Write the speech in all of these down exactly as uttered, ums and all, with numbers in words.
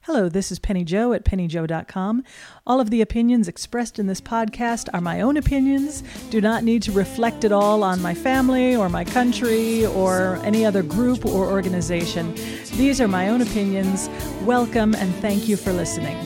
Hello, this is Penny Joe at penny joe dot com. All of the opinions expressed in this podcast are my own opinions, do not need to reflect at all on my family or my country or any other group or organization. These are my own opinions. Welcome and thank you for listening.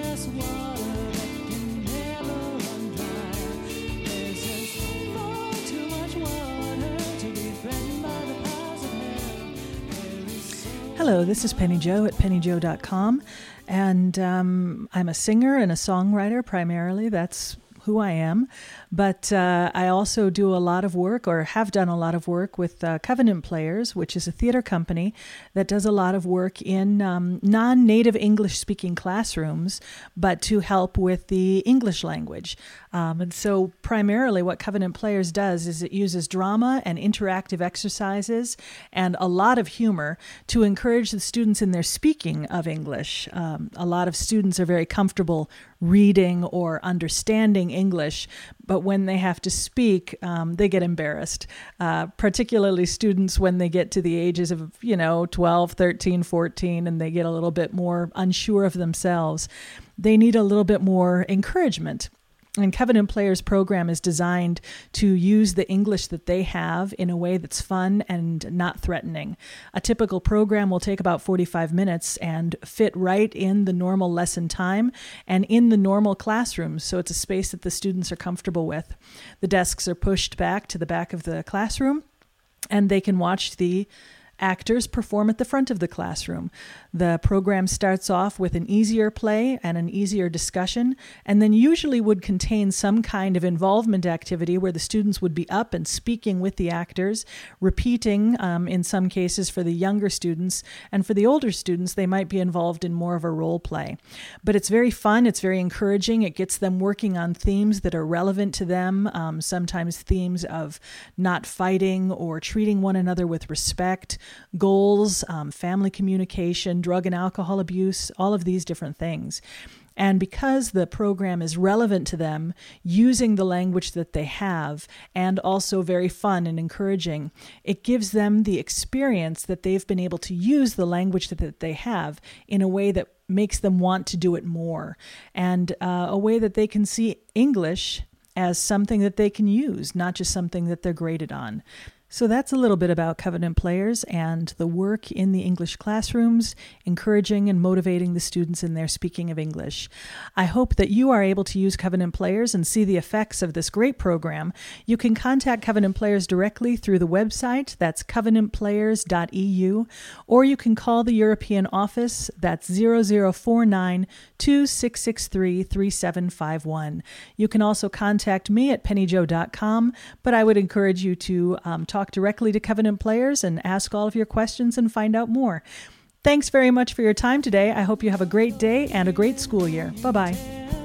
Hello, this is Penny Joe at penny joe dot com, and um, I'm a singer and a songwriter primarily. That's who I am, but uh, I also do a lot of work, or have done a lot of work, with uh, Covenant Players, which is a theater company that does a lot of work in um, non-native English-speaking classrooms, but to help with the English language. Um, and so primarily what Covenant Players does is it uses drama and interactive exercises and a lot of humor to encourage the students in their speaking of English. Um, a lot of students are very comfortable reading or understanding English, but when they have to speak, um, they get embarrassed, uh, particularly students when they get to the ages of, you know, twelve, thirteen, fourteen, and they get a little bit more unsure of themselves. They need a little bit more encouragement. And Covenant Players program is designed to use the English that they have in a way that's fun and not threatening. A typical program will take about forty-five minutes and fit right in the normal lesson time and in the normal classroom, so it's a space that the students are comfortable with. The desks are pushed back to the back of the classroom, and they can watch the actors perform at the front of the classroom. The program starts off with an easier play and an easier discussion, and then usually would contain some kind of involvement activity where the students would be up and speaking with the actors, repeating um, in some cases for the younger students, and for the older students, they might be involved in more of a role play. But it's very fun, it's very encouraging, it gets them working on themes that are relevant to them, um, sometimes themes of not fighting or treating one another with respect, goals, um, family communication, drug and alcohol abuse, all of these different things. And because the program is relevant to them, using the language that they have, and also very fun and encouraging, it gives them the experience that they've been able to use the language that, that they have in a way that makes them want to do it more, and uh, a way that they can see English as something that they can use, not just something that they're graded on. So that's a little bit about Covenant Players and the work in the English classrooms, encouraging and motivating the students in their speaking of English. I hope that you are able to use Covenant Players and see the effects of this great program. You can contact Covenant Players directly through the website, that's covenant players dot e u, or you can call the European office, that's zero zero four nine, two six six three, three seven five one. You can also contact me at penny joe dot com, but I would encourage you to um, talk Talk directly to Covenant Players and ask all of your questions and find out more. Thanks very much for your time today. I hope you have a great day and a great school year. Bye-bye.